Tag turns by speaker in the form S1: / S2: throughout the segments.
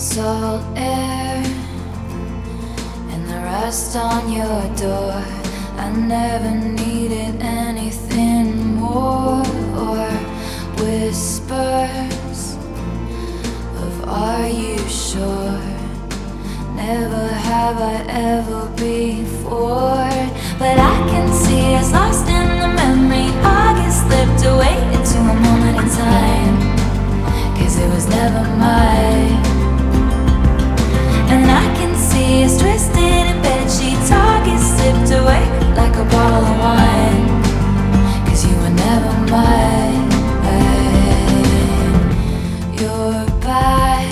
S1: salt air and the rust on your door. I never needed anything more, or whispers of "Are you sure?" Never have I ever before. But I can see us lost in the memory. August slipped away into a moment in time, 'cause it was never mine. And I can see us twisted in bedsheets. August slipped away like a bottle of wine, 'cause you were never mine. You're back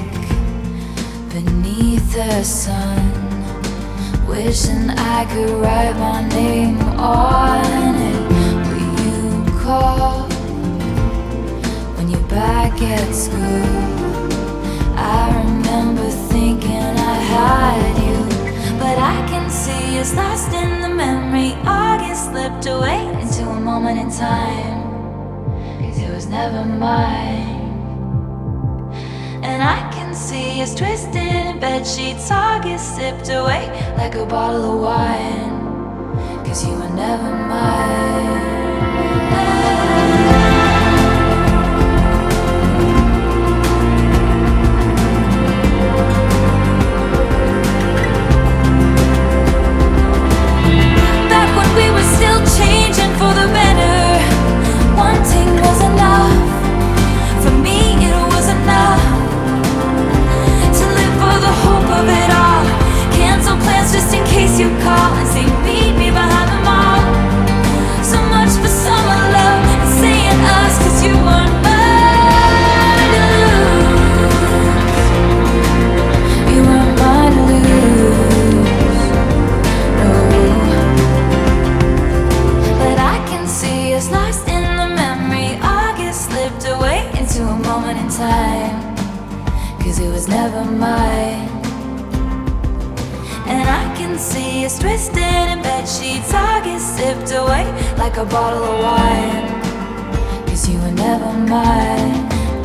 S1: beneath the sun, wishing I could write my name on it. Will you call when you're back at school? I remember thinking I had you, but I can see us lost in the memory. August slipped away into a moment in time, 'cause it was never mine. And I can see us twisted in bedsheets. August sipped away like a bottle of wine, 'cause you were never mine. Back when we were still changing for the better, wanting was enough. For me it was enough to live for the hope of it all. Cancel plans just in case you call and say meet me behind the mall. So much for summer love and saying us, 'cause you were mine to lose. You were mine to lose. No, but I can see us lost in the memory. August slipped away into a moment in time, 'cause it was never mine. And I can see us twisted in bedsheets. August sipped away like a bottle of wine, 'cause you were never mine.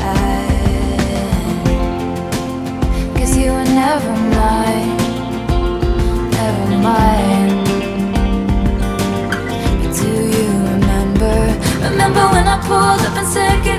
S1: 'Cause you were never mine, never mine. But do you remember when I pulled up and said goodbye?